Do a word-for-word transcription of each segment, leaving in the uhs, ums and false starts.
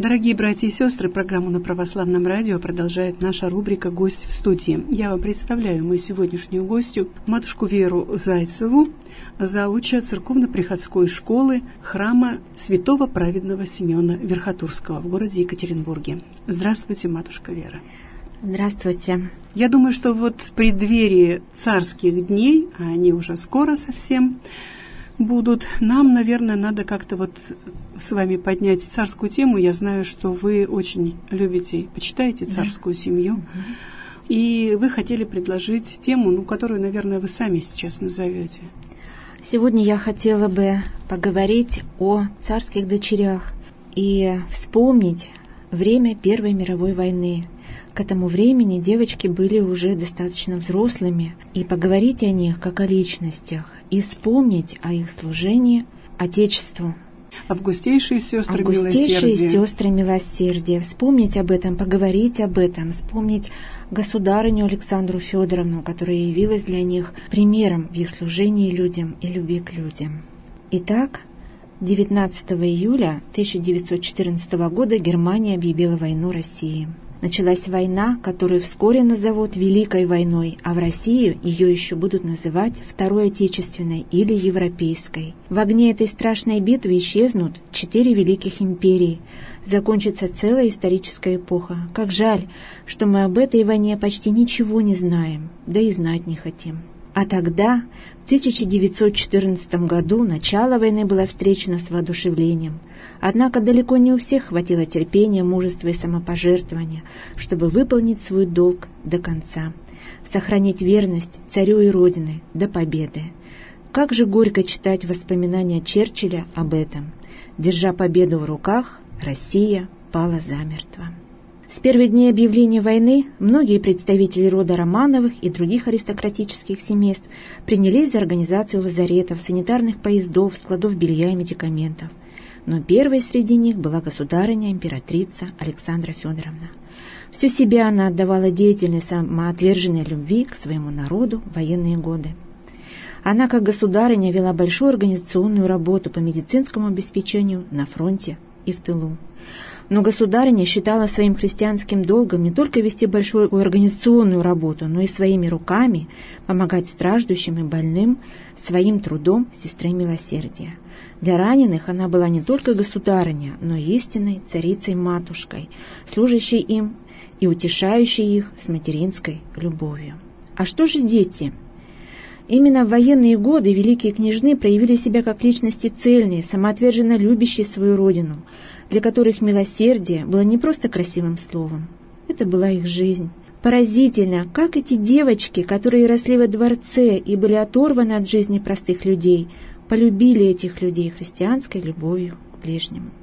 Дорогие братья и сестры, программу на Православном радио продолжает наша рубрика «Гость в студии». Я вам представляю мою сегодняшнюю гостью, матушку Веру Зайцеву, зауча церковно-приходской школы храма святого праведного Симеона Верхотурского в городе Екатеринбурге. Здравствуйте, матушка Вера. Здравствуйте. Я думаю, что вот в преддверии царских дней, а они уже скоро совсем будут, нам, наверное, надо как-то вот с вами поднять царскую тему. Я знаю, что вы очень любите, почитаете царскую да. семью, угу. и вы хотели предложить тему, ну, которую, наверное, вы сами сейчас назовете. Сегодня я хотела бы поговорить о царских дочерях и вспомнить время Первой мировой войны. К этому времени девочки были уже достаточно взрослыми, и поговорить о них как о личностях, и вспомнить о их служении Отечеству. Августейшие сестры Августейшие милосердия. сестры милосердия. Вспомнить об этом, поговорить об этом, вспомнить государыню Александру Федоровну, которая явилась для них примером в их служении людям и любви к людям. Итак, девятнадцатого июля тысяча девятьсот четырнадцатого года Германия объявила войну России. Началась война, которую вскоре назовут Великой войной, а в России ее еще будут называть Второй Отечественной или Европейской. В огне этой страшной битвы исчезнут четыре великих империи. Закончится целая историческая эпоха. Как жаль, что мы об этой войне почти ничего не знаем, да и знать не хотим. А тогда, в тысяча девятьсот четырнадцатом году, начало войны было встречено с воодушевлением. Однако далеко не у всех хватило терпения, мужества и самопожертвования, чтобы выполнить свой долг до конца, сохранить верность царю и родине до победы. Как же горько читать воспоминания Черчилля об этом. Держа победу в руках, Россия пала замертво. С первых дней объявления войны многие представители рода Романовых и других аристократических семейств принялись за организацию лазаретов, санитарных поездов, складов белья и медикаментов. Но первой среди них была государыня-императрица Александра Федоровна. Всю себя она отдавала деятельной самоотверженной любви к своему народу в военные годы. Она, как государыня, вела большую организационную работу по медицинскому обеспечению на фронте и в тылу. Но государыня считала своим христианским долгом не только вести большую организационную работу, но и своими руками помогать страждущим и больным своим трудом сестры милосердия. Для раненых она была не только государыня, но и истинной царицей-матушкой, служащей им и утешающей их с материнской любовью. А что же дети? Именно в военные годы великие княжны проявили себя как личности цельные, самоотверженно любящие свою родину, для которых милосердие было не просто красивым словом, это была их жизнь. Поразительно, как эти девочки, которые росли во дворце и были оторваны от жизни простых людей, полюбили этих людей христианской любовью к ближнему.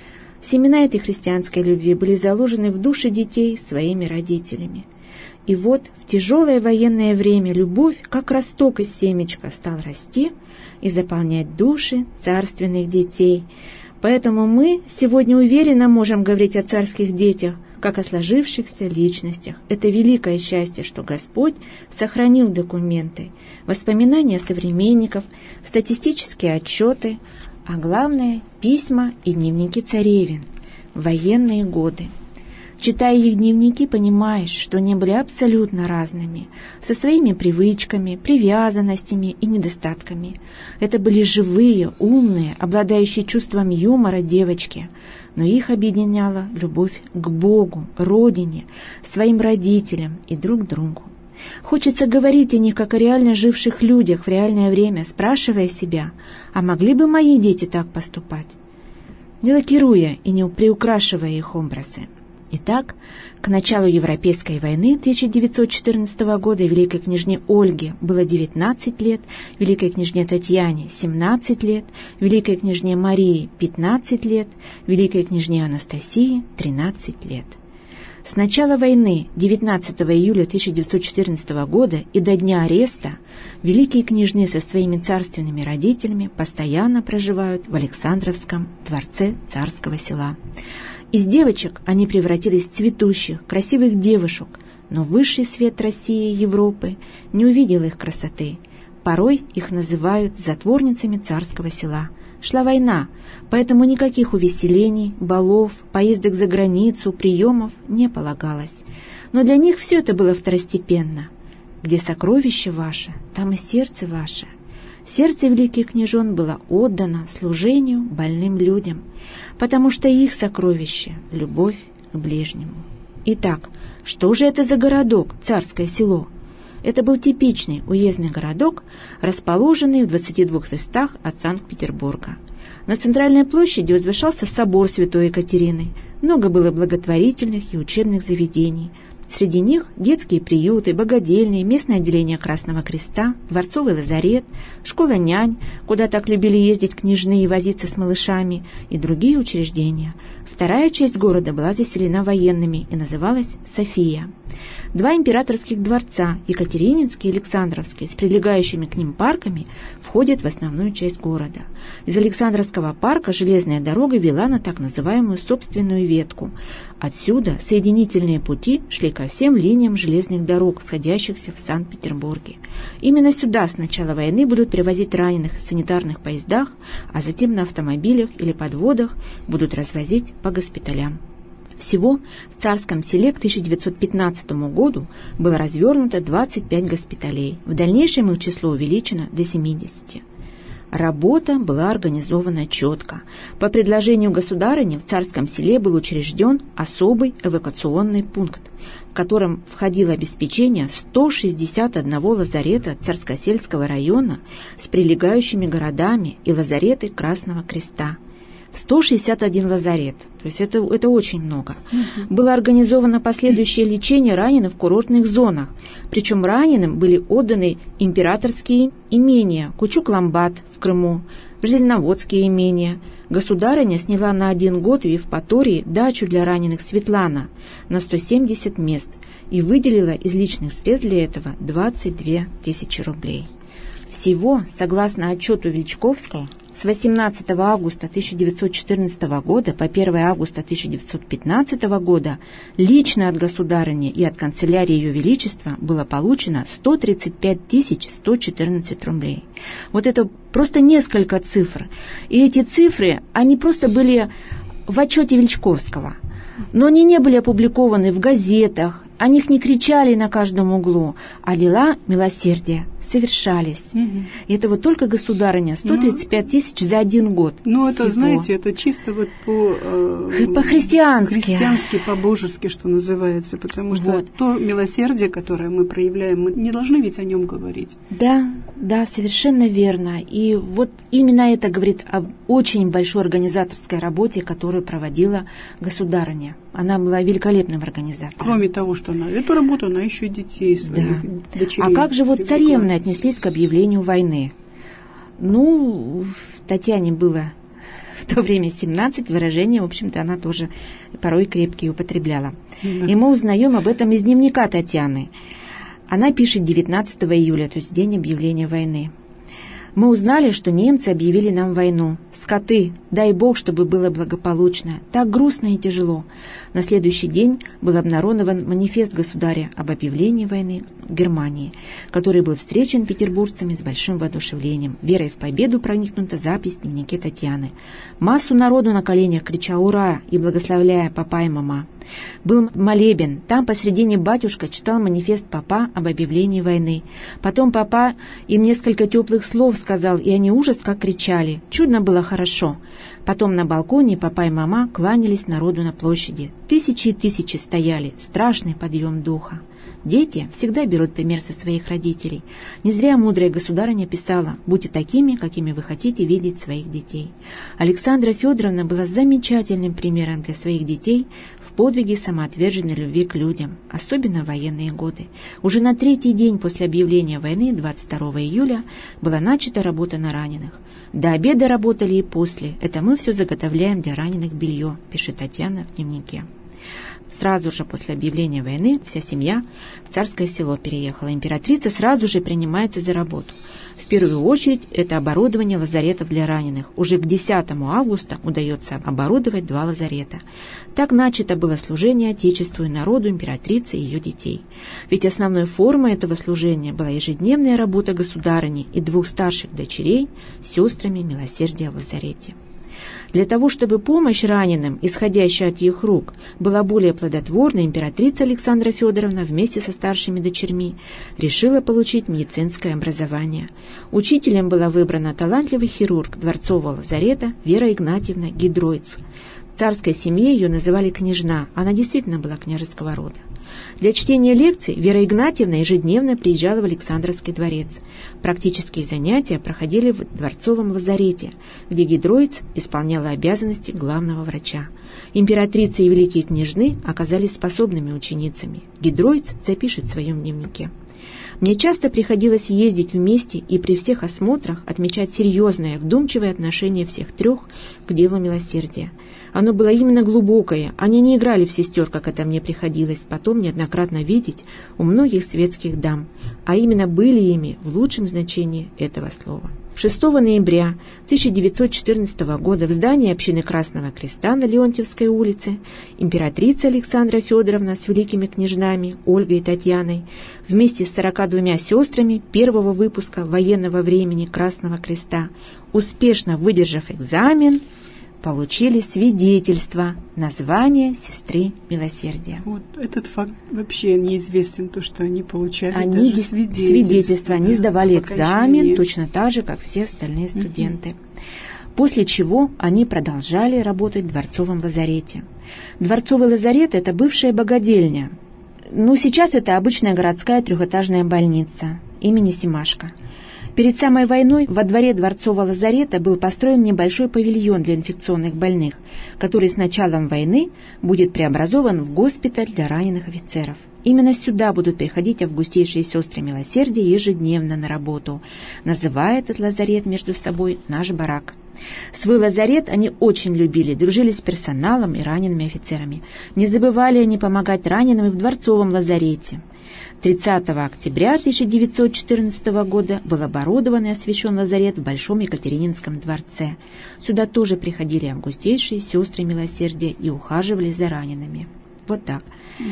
Семена этой христианской любви были заложены в души детей своими родителями. И вот в тяжелое военное время любовь, как росток из семечка, стал расти и заполнять души царственных детей. Поэтому мы сегодня уверенно можем говорить о царских детях, как о сложившихся личностях. Это великое счастье, что Господь сохранил документы, воспоминания современников, статистические отчеты, а главное – письма и дневники царевен в военные годы. Читая их дневники, понимаешь, что они были абсолютно разными, со своими привычками, привязанностями и недостатками. Это были живые, умные, обладающие чувством юмора девочки, но их объединяла любовь к Богу, родине, своим родителям и друг другу. Хочется говорить о них, как о реально живших людях в реальное время, спрашивая себя, а могли бы мои дети так поступать? Не лакируя и не приукрашивая их образы. Итак, к началу Европейской войны тысяча девятьсот четырнадцатого года великой княжне Ольге было девятнадцать лет, великой княжне Татьяне семнадцать лет, великой княжне Марии пятнадцать лет, великой княжне Анастасии тринадцать лет. С начала войны девятнадцатого июля тысяча девятьсот четырнадцатого года и до дня ареста великие княжны со своими царственными родителями постоянно проживают в Александровском дворце Царского Села. Из девочек они превратились в цветущих, красивых девушек, но высший свет России и Европы не увидел их красоты. Порой их называют затворницами Царского Села, шла война, поэтому никаких увеселений, балов, поездок за границу, приемов не полагалось. Но для них все это было второстепенно. Где сокровище ваше, там и сердце ваше. Сердце великих княжон было отдано служению больным людям, потому что их сокровище — любовь к ближнему. Итак, что же это за городок, Царское Село? Это был типичный уездный городок, расположенный в двадцати двух верстах от Санкт-Петербурга. На центральной площади возвышался собор Святой Екатерины. Много было благотворительных и учебных заведений. Среди них детские приюты, богадельни, местное отделение Красного Креста, дворцовый лазарет, школа нянь, куда так любили ездить княжны и возиться с малышами, и другие учреждения. Вторая часть города была заселена военными и называлась София. Два императорских дворца, Екатерининский и Александровский, с прилегающими к ним парками, входят в основную часть города. Из Александровского парка железная дорога вела на так называемую собственную ветку. Отсюда соединительные пути шли ко всем линиям железных дорог, сходящихся в Санкт-Петербурге. Именно сюда с начала войны будут привозить раненых в санитарных поездах, а затем на автомобилях или подводах будут развозить по госпиталям. Всего в Царском Селе к тысяча девятьсот пятнадцатому году было развернуто двадцать пять госпиталей. В дальнейшем их число увеличено до семидесяти. Работа была организована четко. По предложению государыни в Царском Селе был учрежден особый эвакуационный пункт, в котором входило обеспечение ста шестидесяти одного лазарета Царскосельского района с прилегающими городами и лазареты Красного Креста. сто шестьдесят один лазарет, то есть это, это очень много. Угу. Было организовано последующее лечение раненых в курортных зонах, причем раненым были отданы императорские имения, Кучук-Ламбат в Крыму, Железноводские имения. Государыня сняла на один год в Евпатории дачу для раненых Светлана на сто семьдесят мест и выделила из личных средств для этого двадцать две тысячи рублей. Всего, согласно отчету Величковской, с восемнадцатого августа тысяча девятьсот четырнадцатого года по первого августа тысяча девятьсот пятнадцатого года лично от государыни и от канцелярии Ее Величества было получено сто тридцать пять тысяч сто четырнадцать рублей. Вот это просто несколько цифр. И эти цифры, они просто были в отчете Величковского, но они не были опубликованы в газетах, о них не кричали на каждом углу, а дела милосердия совершались. Угу. И это вот только государыня, сто тридцать пять тысяч за один год. Ну, это, знаете, это чисто вот по... Э, по-христиански. Христиански, по-божески, что называется. Потому что вот. То милосердие, которое мы проявляем, мы не должны ведь о нем говорить. Да, да, совершенно верно. И вот именно это говорит об очень большой организаторской работе, которую проводила государыня. Она была великолепным организатором. Кроме того, что она эту работу, она еще и детей своих, да. дочерей. А как же вот царевны отнеслись к объявлению войны? Ну, Татьяне было в то время семнадцать, выражения, в общем-то, она тоже порой крепкие употребляла. Да. И мы узнаем об этом из дневника Татьяны. Она пишет девятнадцатого июля, то есть день объявления войны. Мы узнали, что немцы объявили нам войну. Скоты, дай Бог, чтобы было благополучно. Так грустно и тяжело. На следующий день был обнародован манифест государя об объявлении войны Германии, который был встречен петербуржцами с большим воодушевлением. Верой в победу проникнута запись в дневнике Татьяны. Массу народу на коленях крича «Ура!» и благословляя папа и мама. Был молебен. Там посредине батюшка читал манифест папа об объявлении войны. Потом папа им несколько теплых слов сказал, и они ужас как кричали. Чудно было хорошо. Потом на балконе папа и мама кланялись народу на площади. Тысячи и тысячи стояли. Страшный подъем духа. Дети всегда берут пример со своих родителей. Не зря мудрая государыня писала: «Будьте такими, какими вы хотите видеть своих детей». Александра Федоровна была замечательным примером для своих детей в подвиге самоотверженной любви к людям, особенно в военные годы. Уже на третий день после объявления войны, двадцать второго июля, была начата работа на раненых. До обеда работали и после. Это мы все заготовляем для раненых белье, пишет Татьяна в дневнике. Сразу же после объявления войны вся семья в Царское Село переехала. Императрица сразу же принимается за работу. В первую очередь это оборудование лазаретов для раненых. Уже к десятому августа удается оборудовать два лазарета. Так начато было служение Отечеству и народу императрицы и ее детей. Ведь основной формой этого служения была ежедневная работа государыни и двух старших дочерей с сестрами милосердия в лазарете. Для того, чтобы помощь раненым, исходящая от их рук, была более плодотворной, императрица Александра Федоровна вместе со старшими дочерьми решила получить медицинское образование. Учителем была выбрана талантливый хирург дворцового лазарета Вера Игнатьевна Гидройц. В царской семье ее называли княжна, она действительно была княжеского рода. Для чтения лекций Вера Игнатьевна ежедневно приезжала в Александровский дворец. Практические занятия проходили в дворцовом лазарете, где Гидройц исполняла обязанности главного врача. Императрица и великие княжны оказались способными ученицами. Гидройц запишет в своем дневнике: «Мне часто приходилось ездить вместе и при всех осмотрах отмечать серьезное, вдумчивое отношение всех трех к делу милосердия. Оно было именно глубокое, они не играли в сестер, как это мне приходилось потом неоднократно видеть у многих светских дам, а именно были ими в лучшем значении этого слова». шестого ноября тысяча девятьсот четырнадцатого года в здании общины Красного Креста на Леонтьевской улице императрица Александра Федоровна с великими княжнами Ольгой и Татьяной вместе с сорока двумя сестрами первого выпуска военного времени Красного Креста, успешно выдержав экзамен, получили свидетельство на звание сестры милосердия. Вот этот факт вообще неизвестен, то, что они получали они даже свидетельство. свидетельство. Они сдавали экзамен окончании. Точно так же, как все остальные студенты. Mm-hmm. После чего они продолжали работать в дворцовом лазарете. Дворцовый лазарет – это бывшая богадельня. Ну, сейчас это обычная городская трехэтажная больница имени Семашко. Перед самой войной во дворе дворцового лазарета был построен небольшой павильон для инфекционных больных, который с началом войны будет преобразован в госпиталь для раненых офицеров. Именно сюда будут приходить августейшие сестры милосердия ежедневно на работу, называя этот лазарет между собой «наш барак». Свой лазарет они очень любили, дружили с персоналом и ранеными офицерами. Не забывали они помогать раненым и в дворцовом лазарете. тридцатого октября тысяча девятьсот четырнадцатого года был оборудован и освящен лазарет в Большом Екатерининском дворце. Сюда тоже приходили августейшие сестры милосердия и ухаживали за ранеными. Вот так.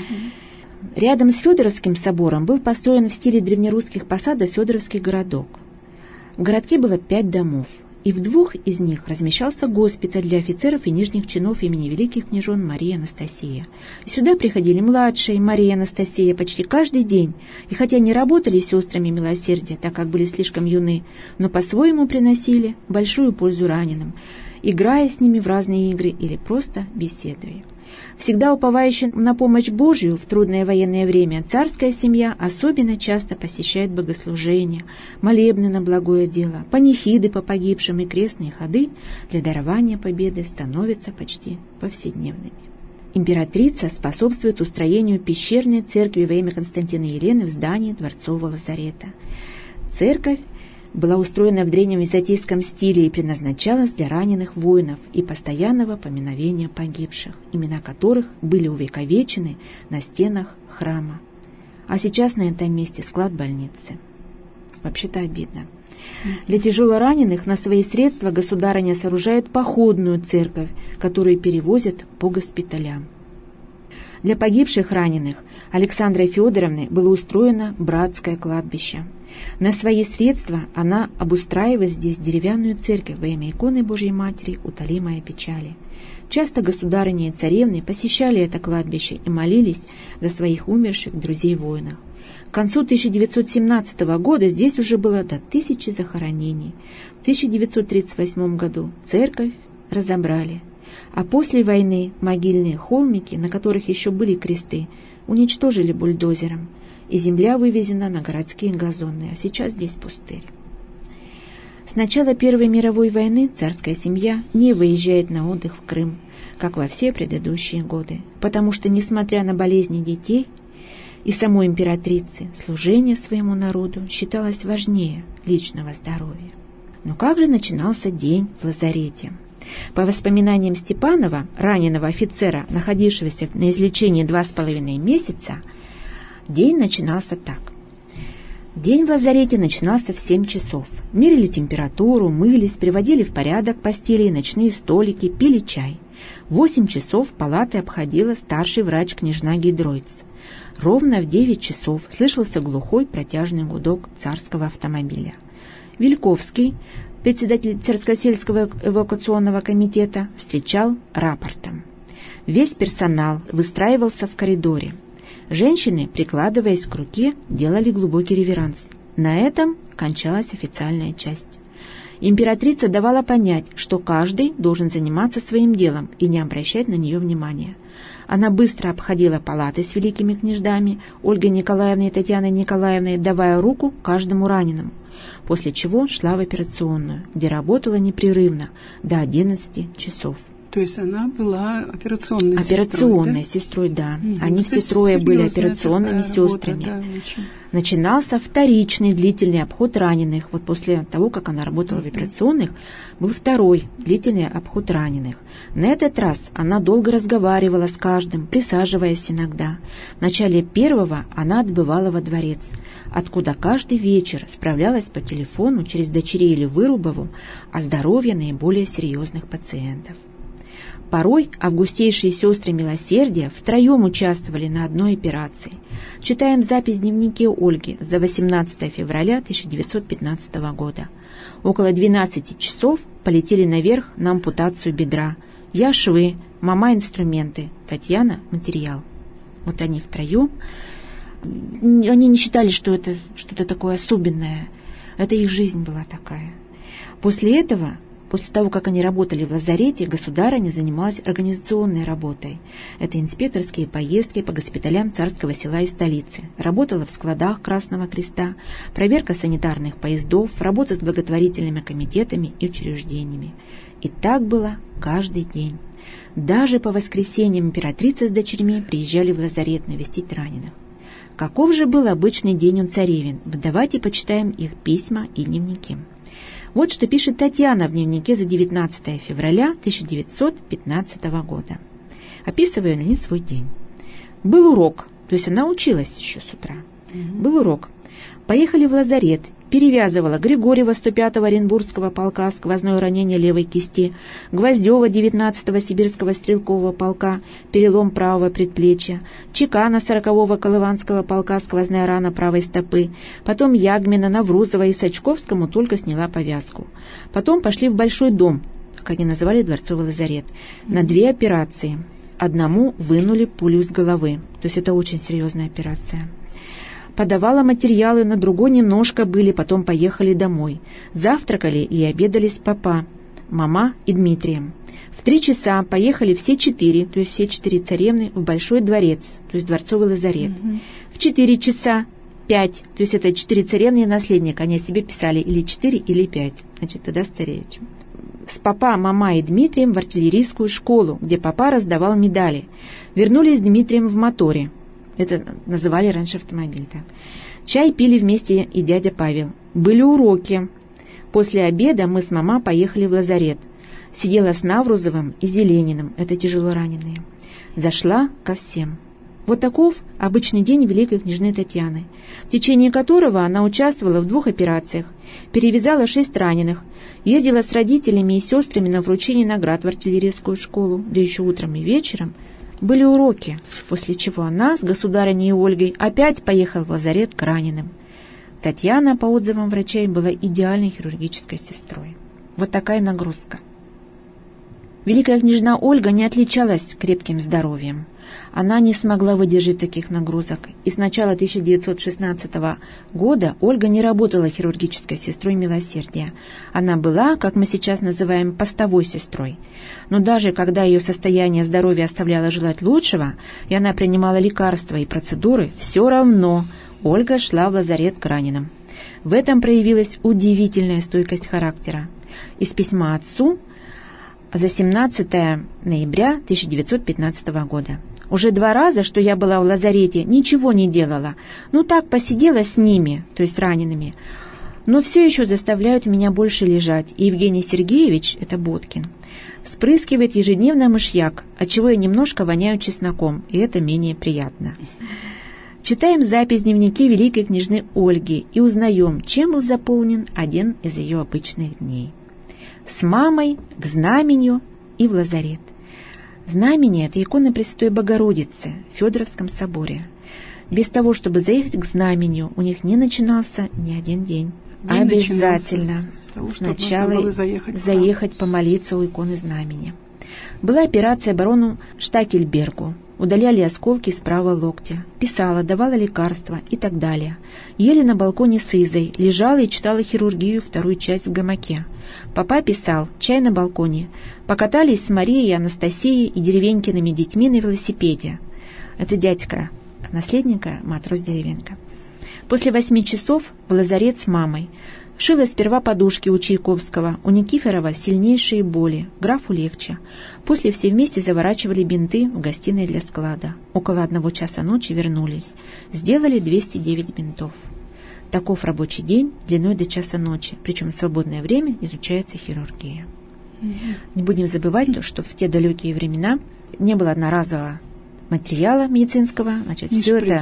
Угу. Рядом с Федоровским собором был построен в стиле древнерусских посадов Федоровский городок. В городке было пять домов, и в двух из них размещался госпиталь для офицеров и нижних чинов имени великих княжон Марии Анастасии. Сюда приходили младшие Мария и Анастасия почти каждый день, и хотя не работали сестрами милосердия, так как были слишком юны, но по-своему приносили большую пользу раненым, играя с ними в разные игры или просто беседуя. Всегда уповающая на помощь Божью в трудное военное время, царская семья особенно часто посещает богослужения, молебны на благое дело, панихиды по погибшим и крестные ходы для дарования победы становятся почти повседневными. Императрица способствует устроению пещерной церкви во имя Константина и Елены в здании дворцового лазарета. Церковь была устроена в древнем византийском стиле и предназначалась для раненых воинов и постоянного поминовения погибших, имена которых были увековечены на стенах храма. А сейчас на этом месте склад больницы. Вообще-то обидно. Для тяжелораненых на свои средства государыня сооружает походную церковь, которую перевозят по госпиталям. Для погибших раненых Александрой Федоровной было устроено братское кладбище. На свои средства она обустраивает здесь деревянную церковь во имя иконы Божьей Матери утолимая печали. Часто государыни и царевны посещали это кладбище и молились за своих умерших друзей воинов. К концу тысяча девятьсот семнадцатого года здесь уже было до тысячи захоронений. В тысяча девятьсот тридцать восьмом году церковь разобрали, а после войны могильные холмики, на которых еще были кресты, уничтожили бульдозером, и земля вывезена на городские газоны, а сейчас здесь пустырь. С начала Первой мировой войны царская семья не выезжает на отдых в Крым, как во все предыдущие годы, потому что, несмотря на болезни детей и самой императрицы, служение своему народу считалось важнее личного здоровья. Но как же начинался день в лазарете? По воспоминаниям Степанова, раненого офицера, находившегося на излечении два с половиной месяца, день начинался так. День в лазарете начинался в семь часов. Мерили температуру, мылись, приводили в порядок постели и ночные столики, пили чай. В восемь часов палаты обходила старший врач княжна Гидройц. Ровно в девять часов слышался глухой протяжный гудок царского автомобиля. Вильковский, председатель Царскосельского эвакуационного комитета, встречал рапортом. Весь персонал выстраивался в коридоре. Женщины, прикладываясь к руке, делали глубокий реверанс. На этом кончалась официальная часть. Императрица давала понять, что каждый должен заниматься своим делом и не обращать на нее внимания. Она быстро обходила палаты с великими княждами Ольгой Николаевной и Татьяной Николаевной, давая руку каждому раненому, после чего шла в операционную, где работала непрерывно до одиннадцати часов. То есть она была операционной, операционной сестрой, да? сестрой, да. Угу. Они Это все трое были операционными работа, сестрами. Да, очень. Начинался вторичный длительный обход раненых. Вот после того, как она работала угу. в операционных, был второй длительный обход раненых. На этот раз она долго разговаривала с каждым, присаживаясь иногда. В начале первого она отбывала во дворец, откуда каждый вечер справлялась по телефону через дочерей или Вырубову о здоровье наиболее серьезных пациентов. Порой августейшие сестры милосердия втроем участвовали на одной операции. Читаем запись в дневнике Ольги за восемнадцатое февраля тысяча девятьсот пятнадцатого года. Около двенадцати часов полетели наверх на ампутацию бедра. Я швы, мама инструменты, Татьяна материал. Вот они втроем. Они не считали, что это что-то такое особенное. Это их жизнь была такая. После этого... После того, как они работали в лазарете, государыня занималась организационной работой. Это инспекторские поездки по госпиталям Царского села и столицы. Работала в складах Красного Креста, проверка санитарных поездов, работа с благотворительными комитетами и учреждениями. И так было каждый день. Даже по воскресеньям императрица с дочерьми приезжали в лазарет навестить раненых. Каков же был обычный день у царевин? Давайте почитаем их письма и дневники. Вот что пишет Татьяна в дневнике за девятнадцатое февраля тысяча девятьсот пятнадцатого года. Описывая на ней свой день. Был урок, то есть она училась еще с утра. Mm-hmm. Был урок. Поехали в лазарет. Перевязывала Григорьева сто пятого Оренбургского полка сквозное ранение левой кисти, Гвоздева девятнадцатого Сибирского стрелкового полка перелом правого предплечья, Чекана сорокового Колыванского полка сквозная рана правой стопы, потом Ягмина, Наврузова и Сачковскому только сняла повязку. Потом пошли в большой дом, как они называли дворцовый лазарет, на две операции. Одному вынули пулю с головы, то есть это очень серьезная операция. Подавала материалы, на другой немножко были, потом поехали домой. Завтракали и обедали с папа, мама и Дмитрием. В три часа поехали все четыре, то есть все четыре царевны, в Большой дворец, то есть дворцовый лазарет. Mm-hmm. В четыре часа пять, то есть это четыре царевны и наследник, они о себе писали или четыре, или пять, значит, тогда с царевичем. С папа, мама и Дмитрием в артиллерийскую школу, где папа раздавал медали. Вернулись с Дмитрием в моторе. Это называли раньше автомобиль. Так. Чай пили вместе и дядя Павел. Были уроки. После обеда мы с мама поехали в лазарет. Сидела с Наврузовым и Зелениным, это тяжело раненые. Зашла ко всем. Вот таков обычный день великой княжны Татьяны, в течение которого она участвовала в двух операциях, перевязала шесть раненых, ездила с родителями и сестрами на вручение наград в артиллерийскую школу, да еще утром и вечером. Были уроки, после чего она с государыней Ольгой опять поехала в лазарет к раненым. Татьяна, по отзывам врачей, была идеальной хирургической сестрой. Вот такая нагрузка. Великая княжна Ольга не отличалась крепким здоровьем. Она не смогла выдержать таких нагрузок, и с начала тысяча девятьсот шестнадцатого года Ольга не работала хирургической сестрой милосердия. Она была, как мы сейчас называем, постовой сестрой. Но даже когда ее состояние здоровья оставляло желать лучшего, и она принимала лекарства и процедуры, все равно Ольга шла в лазарет к раненым. В этом проявилась удивительная стойкость характера. Из письма отцу за семнадцатое ноября тысяча девятьсот пятнадцатого года. Уже два раза, что я была в лазарете, ничего не делала. Ну так, посидела с ними, то есть ранеными. но все еще заставляют меня больше лежать, и Евгений Сергеевич, это Боткин, спрыскивает ежедневно мышьяк, отчего я немножко воняю чесноком, и это менее приятно. Читаем запись в дневнике великой княжны Ольги и узнаем, чем был заполнен один из ее обычных дней. С мамой к знаменью и в лазарет. Знамение – это икона Пресвятой Богородицы в Федоровском соборе. Без того, чтобы заехать к знамению, у них не начинался ни один день. День Обязательно того, сначала заехать, заехать помолиться у иконы знамения. Была операция барону Штакельбергу. Удаляли осколки с правого локтя. Писала, давала лекарства и так далее. Ели на балконе с Изой, лежала и читала хирургию, вторую часть в гамаке. Папа писал, чай на балконе. Покатались с Марией, Анастасией и Деревенькиными детьми на велосипеде. Это дядька, наследника, матрос Деревенко. После восьми часов в лазарет с мамой. Шила сперва подушки у Чайковского, у Никифорова сильнейшие боли, графу легче. После все вместе заворачивали бинты в гостиной для склада. Около одного часа ночи вернулись. Сделали двести девять бинтов. Таков рабочий день длиной до часа ночи, причем в свободное время изучается хирургия. Mm-hmm. Не будем забывать то, что в те далекие времена не было одноразового материала медицинского, значит, все это,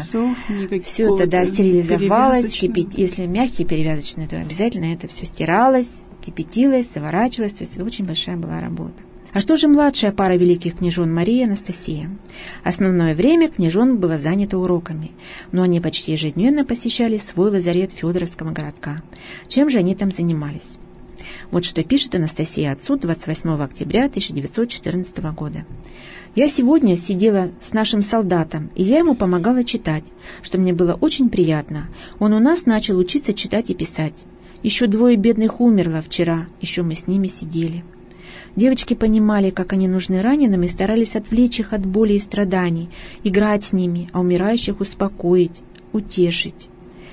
все это да, стерилизовалось, кипят, если мягкие перевязочные, то обязательно это все стиралось, кипятилось, заворачивалось, то есть это очень большая была работа. А что же младшая пара великих княжон Мария и Анастасия? Основное время княжон было занято уроками, но они почти ежедневно посещали свой лазарет Федоровского городка. Чем же они там занимались? Вот что пишет Анастасия отцу двадцать восьмого октября тысяча девятьсот четырнадцатого года. «Я сегодня сидела с нашим солдатом, и я ему помогала читать, что мне было очень приятно. Он у нас начал учиться читать и писать. Еще двое бедных умерло вчера, еще мы с ними сидели. Девочки понимали, как они нужны раненым, и старались отвлечь их от боли и страданий, играть с ними, а умирающих успокоить, утешить.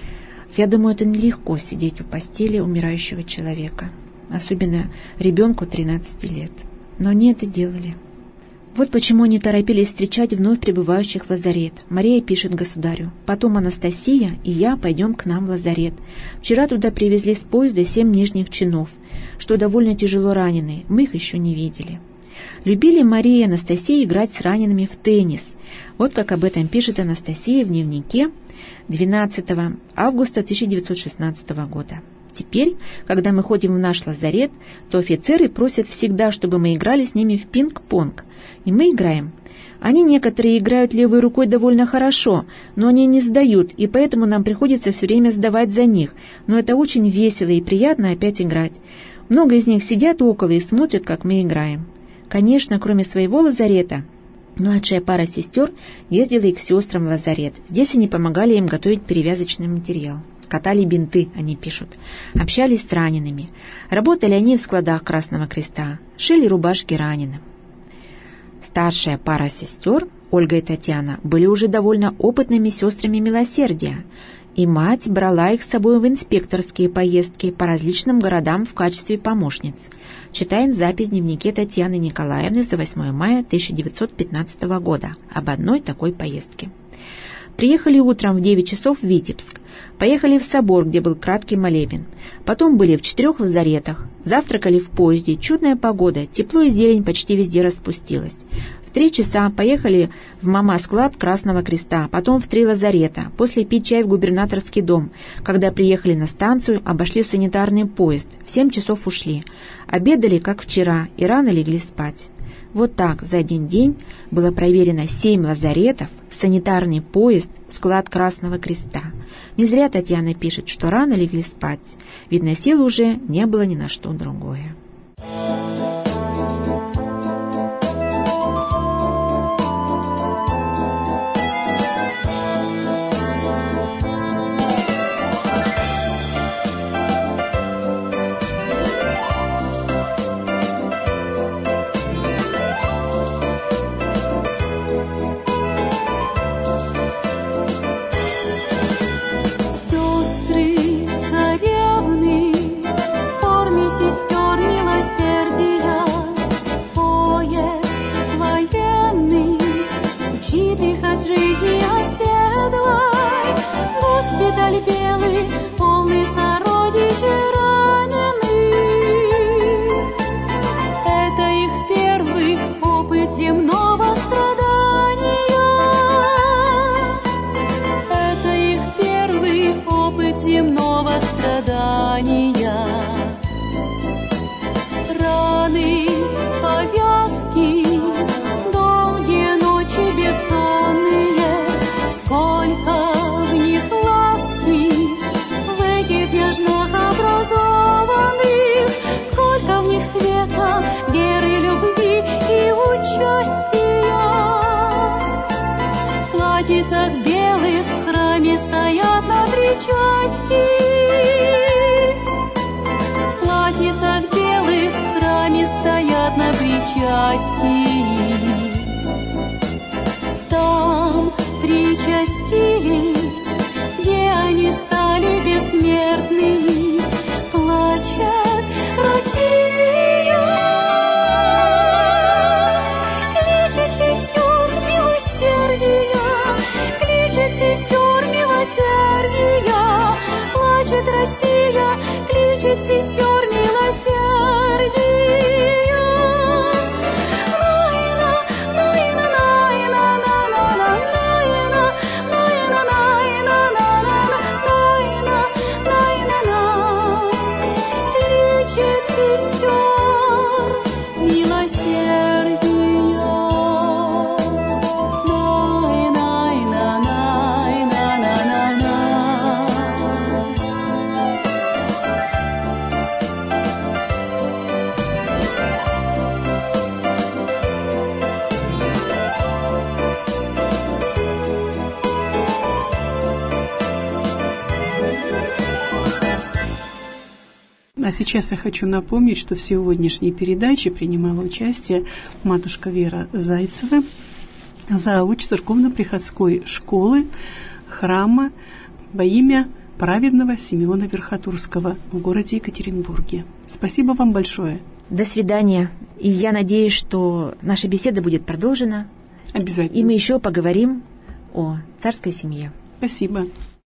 Я думаю, это нелегко сидеть у постели умирающего человека, особенно ребенку тринадцати лет. Но они это делали». Вот почему они торопились встречать вновь прибывающих в лазарет. Мария пишет государю: «Потом Анастасия и я пойдем к нам в лазарет. Вчера туда привезли с поезда семь нижних чинов, что довольно тяжело раненые, мы их еще не видели». Любили Мария и Анастасия играть с ранеными в теннис. Вот как об этом пишет Анастасия в дневнике двенадцатого августа тысяча девятьсот шестнадцатого года. «Теперь, когда мы ходим в наш лазарет, то офицеры просят всегда, чтобы мы играли с ними в пинг-понг. И мы играем. Они некоторые играют левой рукой довольно хорошо, но они не сдают, и поэтому нам приходится все время сдавать за них. Но это очень весело и приятно опять играть. Много из них сидят около и смотрят, как мы играем. Конечно, кроме своего лазарета, младшая пара сестер ездила и к сестрам в лазарет. Здесь они помогали им готовить перевязочный материал. Катали бинты, они пишут. Общались с ранеными. Работали они в складах Красного Креста. Шили рубашки раненым. Старшая пара сестер, Ольга и Татьяна, были уже довольно опытными сестрами милосердия, и мать брала их с собой в инспекторские поездки по различным городам в качестве помощниц. Читает запись в дневнике Татьяны Николаевны за восьмое мая тысяча девятьсот пятнадцатого года об одной такой поездке. Приехали утром в девять часов в Витебск. Поехали в собор, где был краткий молебен. Потом были в четырех лазаретах. Завтракали в поезде. Чудная погода. Тепло и зелень почти везде распустилась. В три часа поехали в мама-склад Красного Креста. Потом в три лазарета. После пить чай в губернаторский дом. Когда приехали на станцию, обошли санитарный поезд. В семь часов ушли. Обедали, как вчера, и рано легли спать. Вот так за один день было проверено семь лазаретов, санитарный поезд, склад Красного Креста. Не зря Татьяна пишет, что рано легли спать. Видно, сил уже не было ни на что другое. Белый, полный сородичей. платьицах белых в храме стоят на причастии. В платьицах белых в храме стоят на причастии. Там причастились, где они стали бессмертными, плачет Россия. Кличет сестер милосердия, кличет сестер милосердия, плачет Россия, кличет сестер милосердия. А сейчас я хочу напомнить, что в сегодняшней передаче принимала участие матушка Вера Зайцева, завуч церковно-приходской школы храма во имя праведного Симеона Верхотурского в городе Екатеринбурге. Спасибо вам большое. До свидания. И я надеюсь, что наша беседа будет продолжена. Обязательно. И мы еще поговорим о царской семье. Спасибо.